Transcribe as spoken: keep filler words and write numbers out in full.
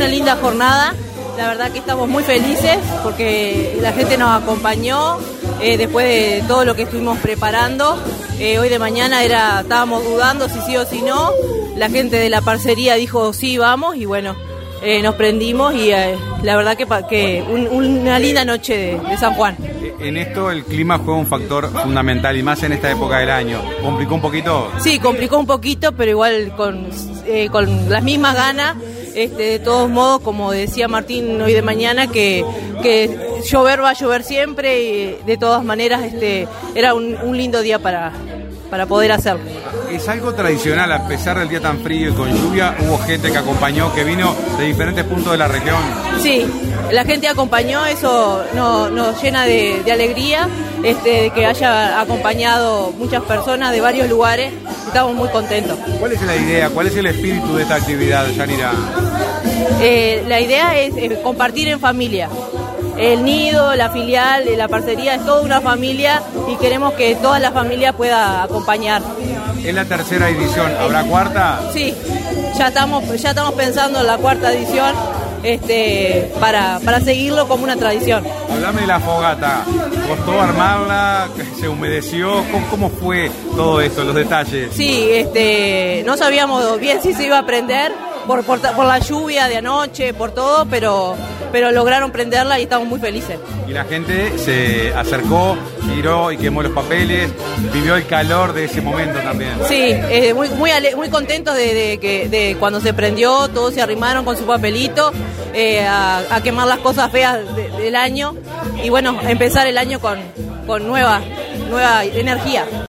una linda jornada. La verdad que estamos muy felices porque la gente nos acompañó eh, después de todo lo que estuvimos preparando. Eh, hoy de mañana era, estábamos dudando si sí o si no. La gente de la parcería dijo sí, vamos, y bueno, eh, nos prendimos y eh, la verdad que, que un, una linda noche de, de San Juan. En esto el clima juega un factor fundamental y más en esta época del año. ¿Complicó un poquito? Sí, complicó un poquito, pero igual con, eh, con las mismas ganas. Este, de todos modos, como decía Martín hoy de mañana, que, que llover va a llover siempre y de todas maneras este, era un, un lindo día para, para poder hacerlo. Es algo tradicional, a pesar del día tan frío y con lluvia, hubo gente que acompañó, que vino de diferentes puntos de la región. Sí, la gente acompañó, eso nos, nos llena de, de alegría, este, de que haya acompañado muchas personas de varios lugares, estamos muy contentos. ¿Cuál es la idea, cuál es el espíritu de esta actividad, Yanira? Eh, la idea es eh, compartir en familia. El nido, la filial, la parcería es toda una familia y queremos que toda la familia pueda acompañar. Es la tercera edición, ¿habrá cuarta? Sí, ya estamos, ya estamos pensando en la cuarta edición este, para, para seguirlo como una tradición. Hablame de la fogata, ¿costó armarla? ¿Se humedeció? ¿Cómo, cómo fue todo esto, los detalles? Sí, este, no sabíamos bien si se iba a prender por, por, por la lluvia de anoche, por todo, pero... pero lograron prenderla y estamos muy felices. Y la gente se acercó, tiró y quemó los papeles, vivió el calor de ese momento también. Sí, eh, muy muy ale- muy contentos de, de que de cuando se prendió, todos se arrimaron con su papelito eh, a, a quemar las cosas feas de, del año y bueno, empezar el año con, con nueva, nueva energía.